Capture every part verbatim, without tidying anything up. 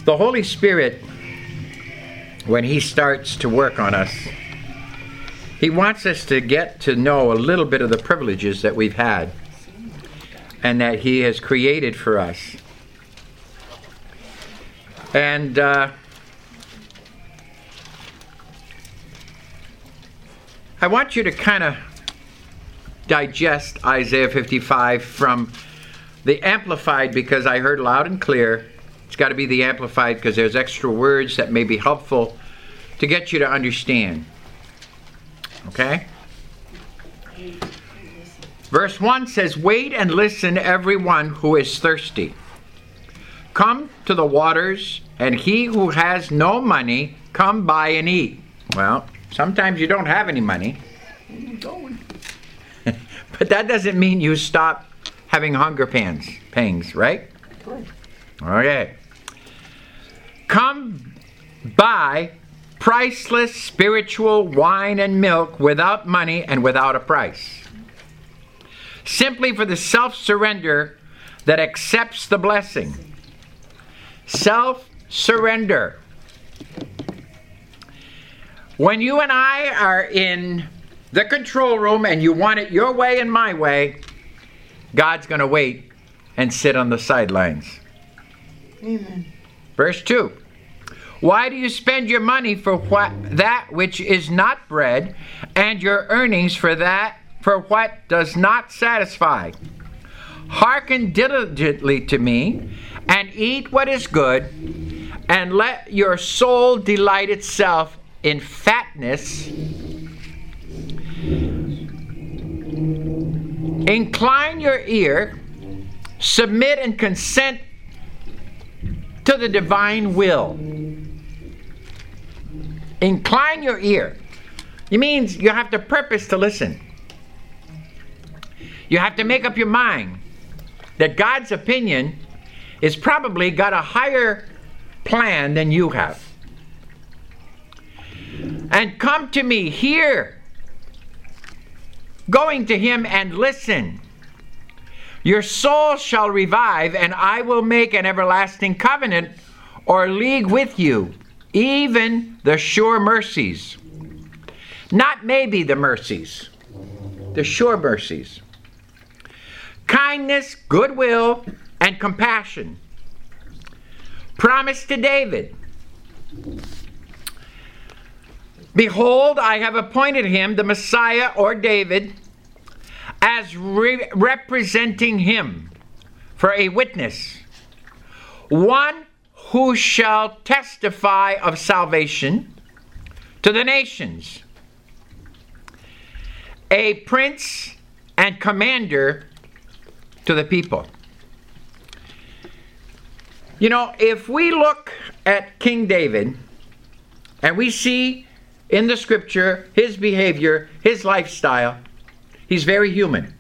The Holy Spirit, when He starts to work on us, He wants us to get to know a little bit of the privileges that we've had and that He has created for us. And uh, I want you to kind of digest Isaiah fifty-five from the Amplified, because I heard loud and clear. It's got to be the Amplified because there's extra words that may be helpful to get you to understand. Okay? Verse one says, "Wait and listen, everyone who is thirsty. Come to the waters, and he who has no money, come buy and eat." Well, sometimes you don't have any money. But that doesn't mean you stop having hunger pangs, pangs, right? Okay. "Come buy priceless spiritual wine and milk without money and without a price, simply for the self-surrender that accepts the blessing." Self-surrender. When you and I are in the control room and you want it your way and my way, God's going to wait and sit on the sidelines. Amen. Verse two. "Why do you spend your money for what that which is not bread, and your earnings for that for what does not satisfy? Hearken diligently to me, and eat what is good, and let your soul delight itself in fatness. Incline your ear, submit and consent to the divine will." Incline your ear. It means you have to purpose to listen. You have to make up your mind that God's opinion is probably got a higher plan than you have. "And come to me, hear." Going to Him and listen. "Your soul shall revive, and I will make an everlasting covenant or league with you, even the sure mercies." Not maybe the mercies, the sure mercies. "Kindness, goodwill, and compassion." Promise to David. "Behold, I have appointed him," the Messiah or David, "as re- representing him for a witness, one who shall testify of salvation to the nations, a prince and commander to the people." You know, if we look at King David and we see in the scripture his behavior, his lifestyle, he's very human.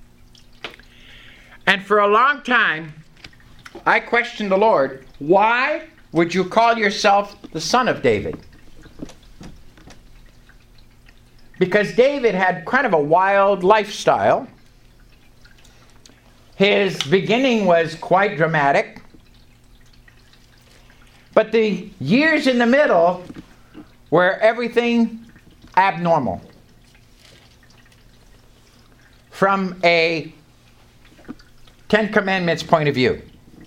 And for a long time, I questioned the Lord, why would you call yourself the son of David? Because David had kind of a wild lifestyle. His beginning was quite dramatic. But the years in the middle were everything abnormal. From a Ten Commandments point of view.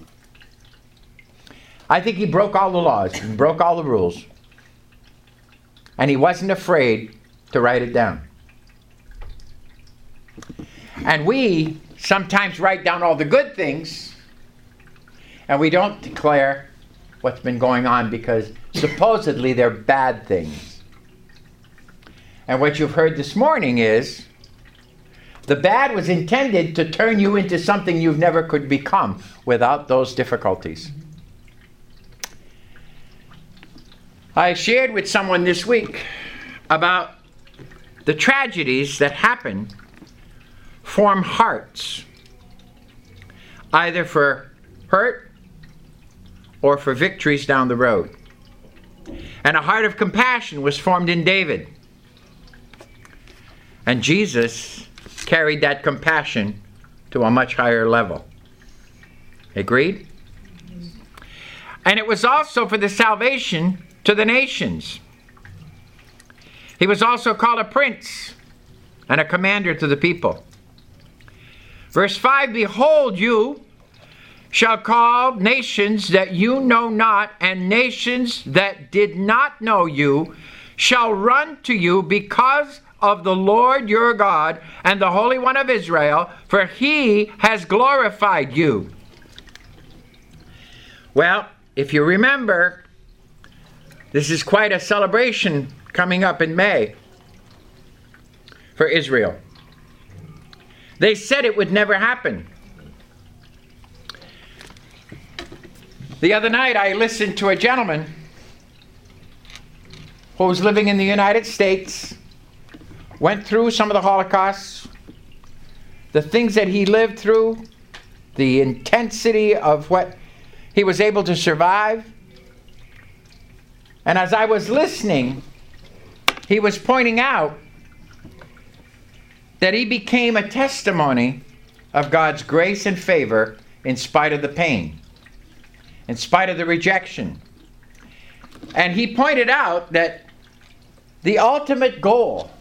I think he broke all the laws. He broke all the rules. And he wasn't afraid to write it down. And we sometimes write down all the good things, and we don't declare what's been going on because supposedly they're bad things. And what you've heard this morning is the bad was intended to turn you into something you've never could become without those difficulties. I shared with someone this week about the tragedies that happen form hearts, either for hurt or for victories down the road. And a heart of compassion was formed in David. And Jesus carried that compassion to a much higher level. Agreed? And it was also for the salvation to the nations. He was also called a prince and a commander to the people. Verse five, behold, you shall call nations that you know not, and nations that did not know you shall run to you because of the Lord your God and the Holy One of Israel, for he has glorified you. Well, if you remember, this is quite a celebration coming up in May for Israel. They said it would never happen. The other night I listened to a gentleman who was living in the United States, went through some of the Holocaust, the things that he lived through, the intensity of what he was able to survive. And as I was listening, he was pointing out that he became a testimony of God's grace and favor in spite of the pain, in spite of the rejection. And he pointed out that the ultimate goal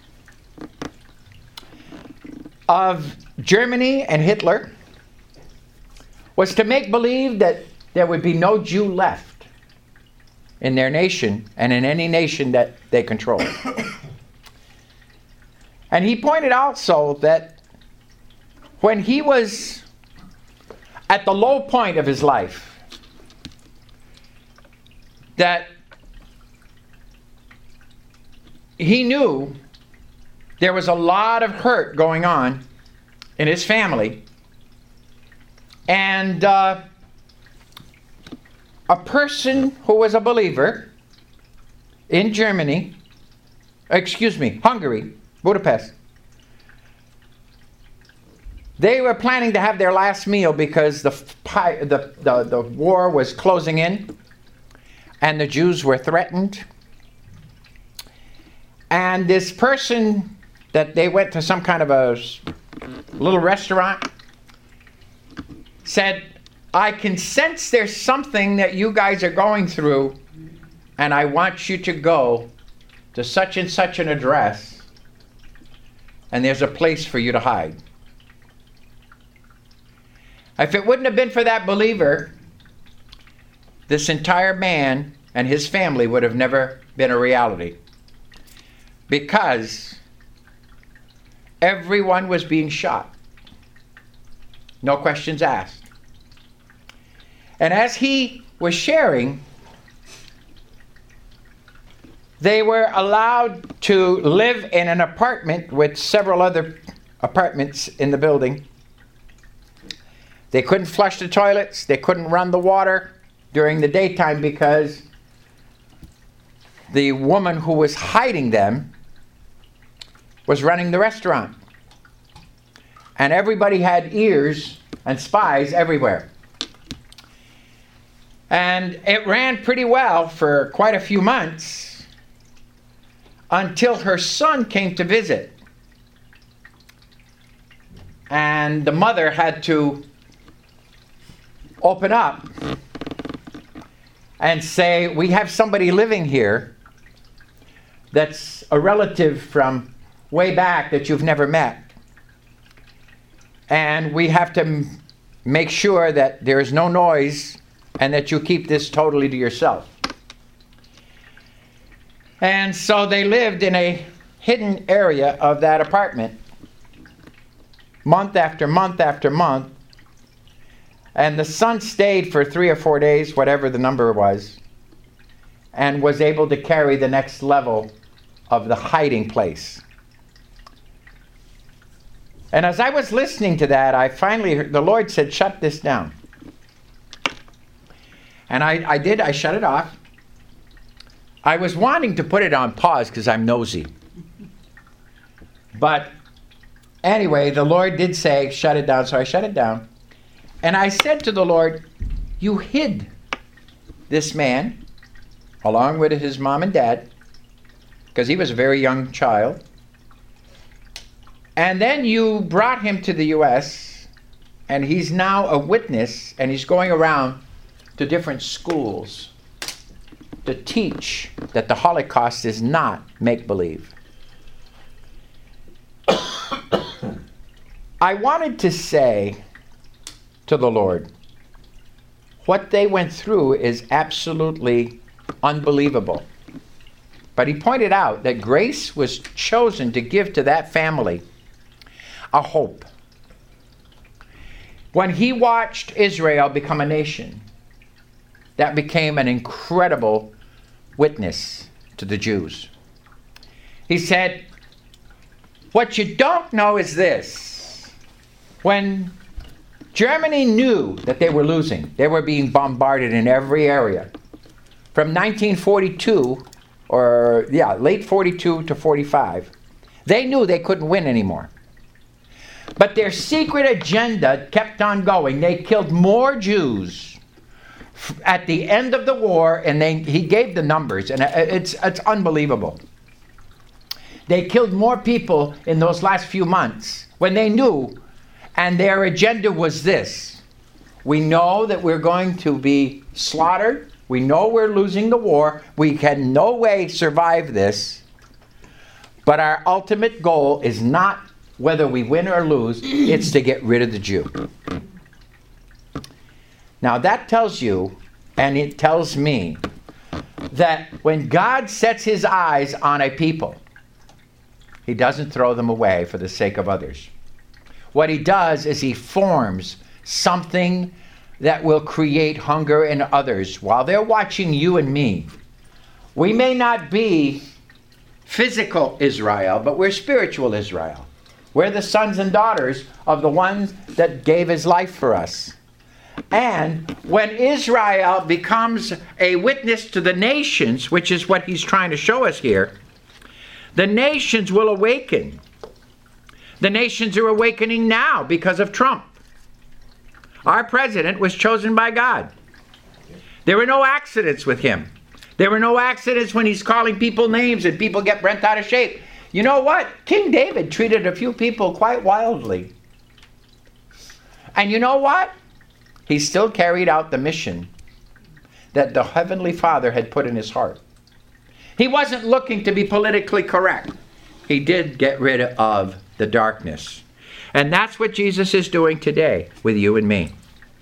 of Germany and Hitler was to make believe that there would be no Jew left in their nation and in any nation that they controlled. And he pointed out also that when he was at the low point of his life, that he knew there was a lot of hurt going on in his family. And uh, a person who was a believer in Germany, excuse me, Hungary, Budapest, they were planning to have their last meal because the, the, the, the war was closing in and the Jews were threatened. And this person that they went to some kind of a little restaurant said, I can sense there's something that you guys are going through, and I want you to go to such and such an address, and there's a place for you to hide. If it wouldn't have been for that believer, this entire man and his family would have never been a reality, because everyone was being shot. No questions asked. And as he was sharing, they were allowed to live in an apartment with several other apartments in the building. They couldn't flush the toilets. They couldn't run the water during the daytime because the woman who was hiding them was running the restaurant. And everybody had ears and spies everywhere. And it ran pretty well for quite a few months until her son came to visit. And the mother had to open up and say, we have somebody living here that's a relative from way back that you've never met. And we have to m- make sure that there is no noise and that you keep this totally to yourself. And so they lived in a hidden area of that apartment, month after month after month. And the son stayed for three or four days, whatever the number was, and was able to carry the next level of the hiding place. And as I was listening to that, I finally heard, the Lord said, shut this down. And I, I did, I shut it off. I was wanting to put it on pause because I'm nosy. But anyway, the Lord did say, shut it down, so I shut it down. And I said to the Lord, you hid this man, along with his mom and dad, because he was a very young child. And then you brought him to the U S, and he's now a witness, and he's going around to different schools to teach that the Holocaust is not make-believe. I wanted to say to the Lord, what they went through is absolutely unbelievable. But he pointed out that grace was chosen to give to that family a hope. When he watched Israel become a nation, that became an incredible witness to the Jews. He said, what you don't know is this. When Germany knew that they were losing, they were being bombarded in every area. From nineteen forty-two, or yeah, late forty-two to forty-five, they knew they couldn't win anymore. But their secret agenda kept on going. They killed more Jews at the end of the war, and they, he gave the numbers, and it's, it's unbelievable. They killed more people in those last few months when they knew, and their agenda was this. We know that we're going to be slaughtered. We know we're losing the war. We can no way survive this. But our ultimate goal is not whether we win or lose, it's to get rid of the Jew. Now that tells you, and it tells me, that when God sets his eyes on a people, he doesn't throw them away for the sake of others. What he does is he forms something that will create hunger in others while they're watching you and me. We may not be physical Israel, but we're spiritual Israel. We're the sons and daughters of the one that gave his life for us. And when Israel becomes a witness to the nations, which is what he's trying to show us here, the nations will awaken. The nations are awakening now because of Trump. Our president was chosen by God. There were no accidents with him. There were no accidents when he's calling people names and people get bent out of shape. You know what? King David treated a few people quite wildly. And you know what? He still carried out the mission that the Heavenly Father had put in his heart. He wasn't looking to be politically correct. He did get rid of the darkness. And that's what Jesus is doing today with you and me.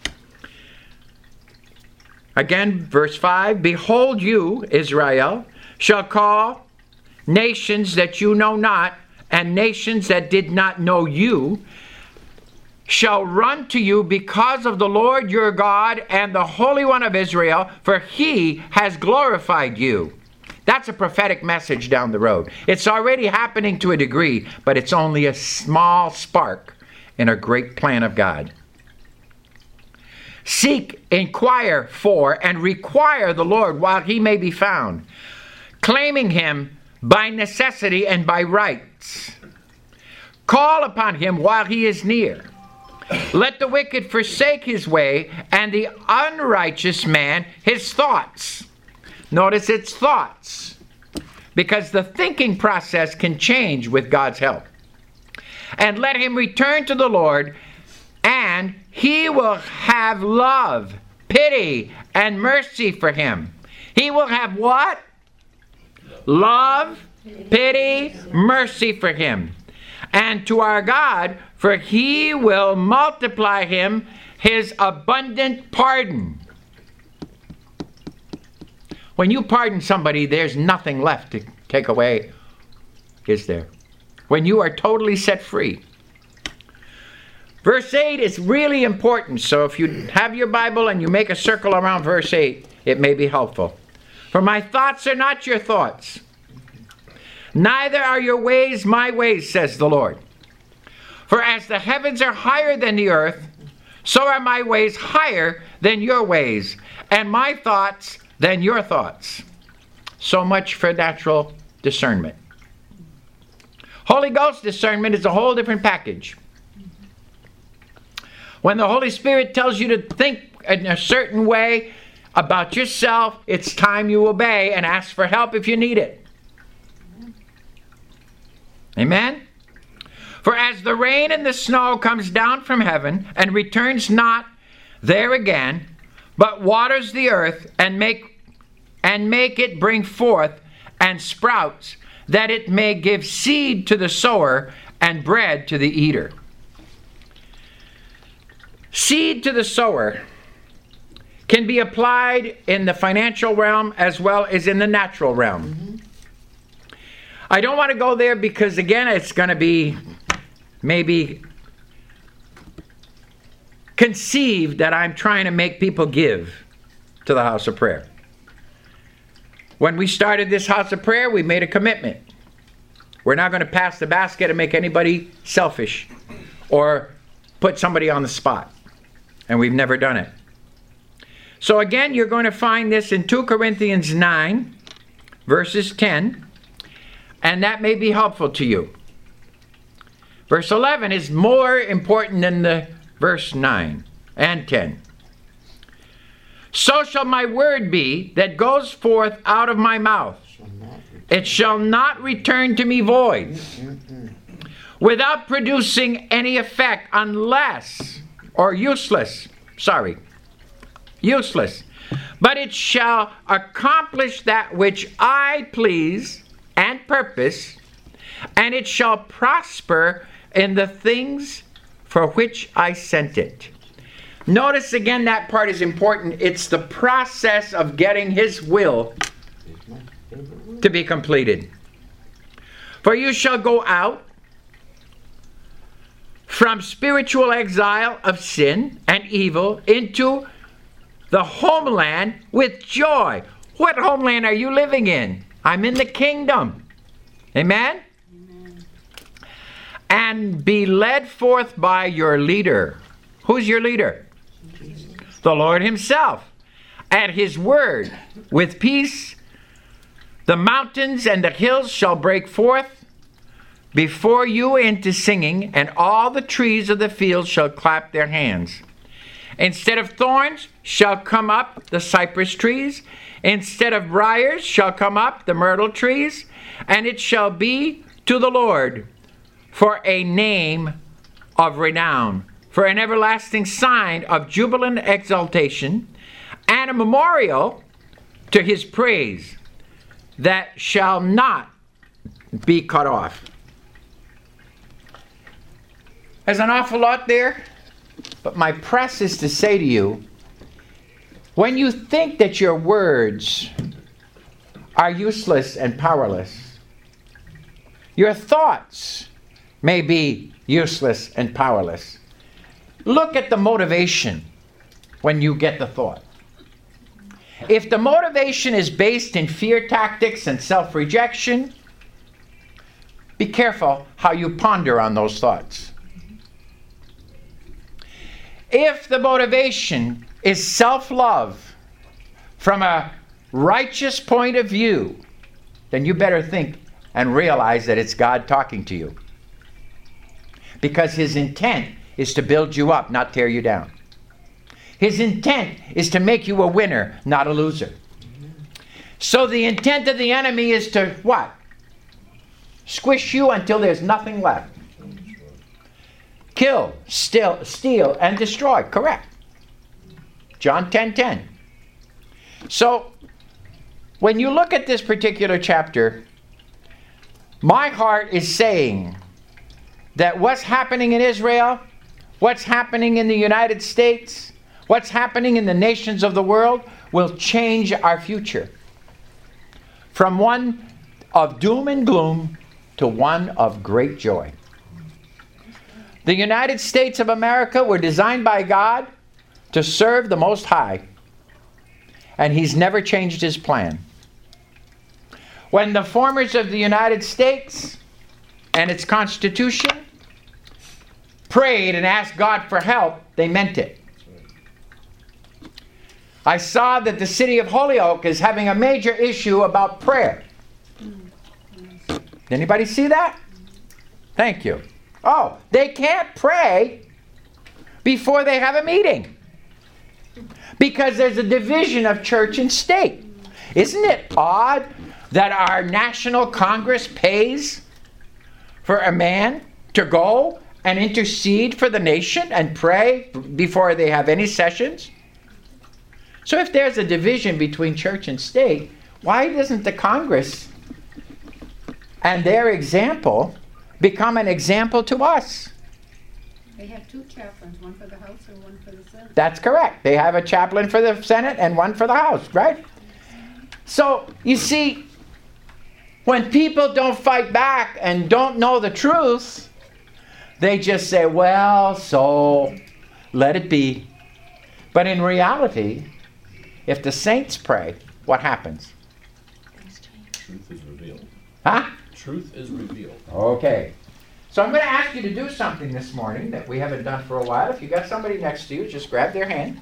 Again, verse five, behold, you, Israel, shall call nations that you know not, and nations that did not know you, shall run to you because of the Lord your God and the Holy One of Israel, for he has glorified you. That's a prophetic message down the road. It's already happening to a degree, but it's only a small spark in a great plan of God. Seek, inquire for, and require the Lord while he may be found, claiming him by necessity and by rights. Call upon him while he is near. Let the wicked forsake his way, and the unrighteous man his thoughts. Notice it's thoughts, because the thinking process can change with God's help. And let him return to the Lord, and he will have love, pity, and mercy for him. He will have what? Love, pity, mercy for him. And to our God, for he will multiply him his abundant pardon. When you pardon somebody, there's nothing left to take away, is there? When you are totally set free. Verse eight is really important, so if you have your Bible and you make a circle around verse eight, it may be helpful. For my thoughts are not your thoughts, neither are your ways my ways, says the Lord. For as the heavens are higher than the earth, so are my ways higher than your ways, and my thoughts than your thoughts. So much for natural discernment. Holy Ghost discernment is a whole different package. When the Holy Spirit tells you to think in a certain way about yourself, it's time you obey and ask for help if you need it. Amen? For as the rain and the snow comes down from heaven and returns not there again, but waters the earth and make and make it bring forth and sprouts, that it may give seed to the sower and bread to the eater. Seed to the sower can be applied in the financial realm as well as in the natural realm. Mm-hmm. I don't want to go there because, again, it's going to be maybe conceived that I'm trying to make people give to the house of prayer. When we started this house of prayer, we made a commitment. We're not going to pass the basket and make anybody selfish or put somebody on the spot. And we've never done it. So again, you're going to find this in two Corinthians nine, verses ten. And that may be helpful to you. Verse eleven is more important than the verse nine and ten. So shall my word be that goes forth out of my mouth. It shall not return to me void, without producing any effect, unless, or useless, sorry, useless. But it shall accomplish that which I please and purpose, and it shall prosper in the things for which I sent it. Notice again, that part is important. It's the process of getting His will to be completed. For you shall go out from spiritual exile of sin and evil into the homeland with joy. What homeland are you living in? I'm in the kingdom. Amen? Amen. And be led forth by your leader. Who's your leader? Jesus. The Lord Himself. At His word, with peace, the mountains and the hills shall break forth before you into singing, and all the trees of the field shall clap their hands. Instead of thorns shall come up the cypress trees. Instead of briars shall come up the myrtle trees. And it shall be to the Lord for a name of renown, for an everlasting sign of jubilant exaltation, and a memorial to His praise that shall not be cut off. There's an awful lot there. But my press is to say to you, when you think that your words are useless and powerless, your thoughts may be useless and powerless. Look at the motivation when you get the thought. If the motivation is based in fear tactics and self-rejection, be careful how you ponder on those thoughts. If the motivation is self-love from a righteous point of view, then you better think and realize that it's God talking to you. Because His intent is to build you up, not tear you down. His intent is to make you a winner, not a loser. So the intent of the enemy is to what? Squish you until there's nothing left. Kill, steal, steal, and destroy. Correct. John ten ten. So, when you look at this particular chapter, my heart is saying that what's happening in Israel, what's happening in the United States, what's happening in the nations of the world will change our future. From one of doom and gloom to one of great joy. The United States of America were designed by God to serve the Most High. And He's never changed His plan. When the formers of the United States and its Constitution prayed and asked God for help, they meant it. I saw that the city of Holyoke is having a major issue about prayer. Did anybody see that? Thank you. Oh, they can't pray before they have a meeting. Because there's a division of church and state. Isn't it odd that our national Congress pays for a man to go and intercede for the nation and pray before they have any sessions? So if there's a division between church and state, why doesn't the Congress and their example become an example to us? They have two chaplains, one for the House and one for the Senate. That's correct. They have a chaplain for the Senate and one for the House, right? So, you see, when people don't fight back and don't know the truth, they just say, well, so let it be. But in reality, if the saints pray, what happens? Truth is revealed. Huh? Truth is revealed. Okay. So I'm going to ask you to do something this morning that we haven't done for a while. If you got somebody next to you, just grab their hand.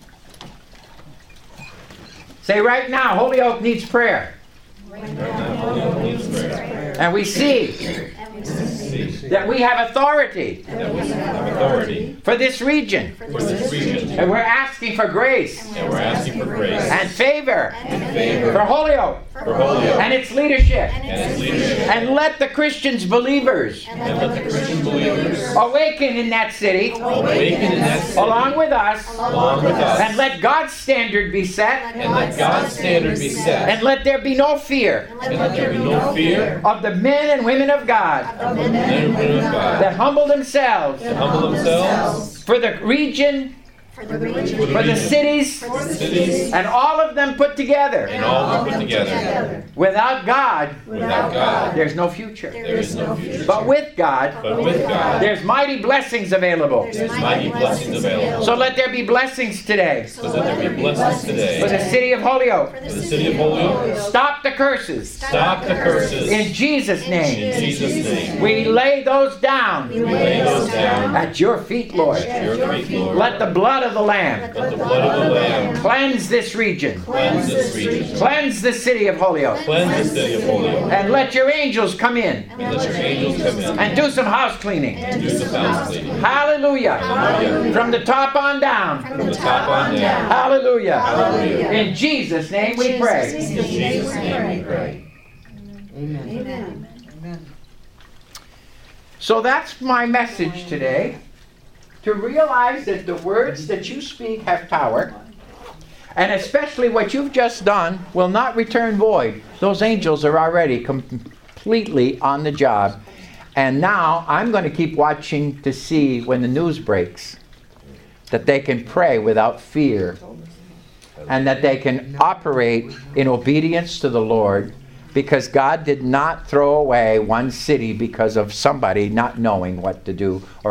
Say right now, Holy Oak needs prayer. Right now, Holy Oak needs prayer. And we see that we have authority That we have authority for this region. for this region. And we're asking for grace And we're asking for grace and favor and favor for Holy Oak for Holy Oak and its leadership. and its leadership. And let the Christians believers And let the Christian believers awaken in that city awaken in that city along with us. along with us. And let God's standard be set. And let God's standard be set. And let there be no fear And let there be no fear of the men and women of God of the men and women of God that humble themselves to humble themselves for the region, for the region, for the cities, for the cities, and all of them put together. and all of them put together. Without God, Without God, there's no future. there is no future. But with God, But with God, there's mighty blessings available. there's mighty blessings available. So let there be blessings today So let there be blessings for today the city of Holyoke. for the city of Holyoke. Stop the curses. Stop the curses In Jesus' name. in Jesus' name. We lay those down We lay those down at your feet, Lord. at your feet, Lord. Let the blood of the Lamb Let the blood of the Lamb cleanse this region. cleanse this region. Cleanse the city of Holyoke. Cleanse the city of Holyoke. And let your angels come in And let your angels come in and do some house cleaning. and do some house cleaning. Hallelujah. Hallelujah. From the top on down. From the top on down. Hallelujah. Hallelujah. In Jesus' name we pray. In Jesus' name we pray. Amen. So that's my message today. To realize that the words that you speak have power. And especially what you've just done will not return void. Those angels are already com- completely on the job. And now I'm going to keep watching to see when the news breaks that they can pray without fear and that they can operate in obedience to the Lord, because God did not throw away one city because of somebody not knowing what to do or